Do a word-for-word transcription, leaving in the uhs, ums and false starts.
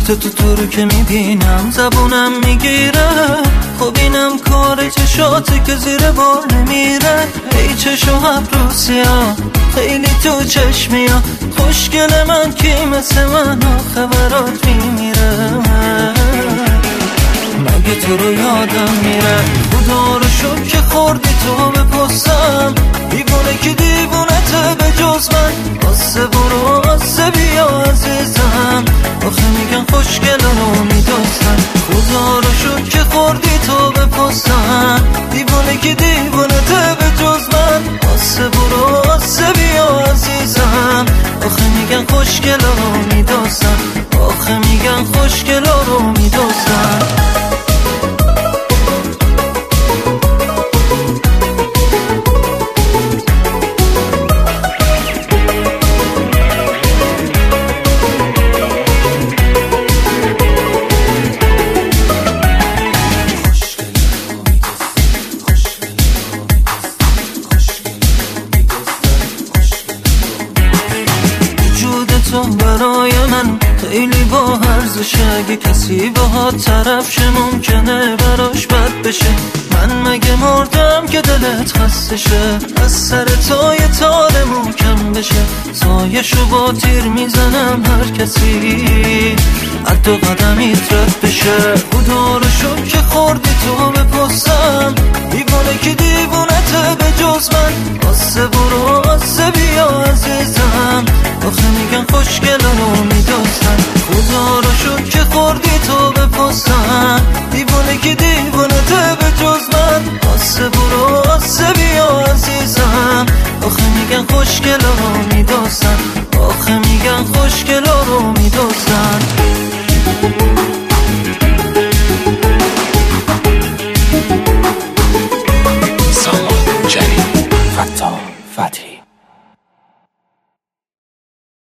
صورت تو تو رو که میبینم زبونم میگیره، خب اینم کار چشاته که زیر بار نمیره. ای چشو ابروسیا خیلی تو چشمیا، خوشگل من کی مثل من آخه برات میمیره. مگه تو رو یادم میره خدا رو شکر که خوردی تو به پستم، دیوونه که دیوونته به جز من. آسه برو آسه بیا عزیزم، آخه میگن خوشگل رو میدوزن. خدا رو شکر که خوردی تو به پستم، دیوونه که دیوونته به جز من. آسه برو آسه بیا عزیزم، آخه میگن خوشگل رو میدوزن، آخه میگن خوشگل رو میدوزن. تو برای من خیلی با ارزشه، اگه کسی باهات طرف شه ممکنه براش بد بشه. من مگه مردم که دلت خسته شه، از سر تو یه تار محکم بشه. سایشو با تیر میزنم هر کسی از دو قدمیت رد بشه. خدا رو شکر که خوردی تو به پستم، دیوونه که دیوونته به جز من. آسه برو آسه بیا عزیزم، آخه میگن خوشگل رو میدوزن. خدا رو شکر که خوردی تو به پستم، دیوونه که دیوونته به جز من. آسه برو آسه بیا عزیزم، آخه میگن خوشگل رو میدوزن، آخه میگن خوشگل رو میدوزن. سامان جلیل، فتا فتحی.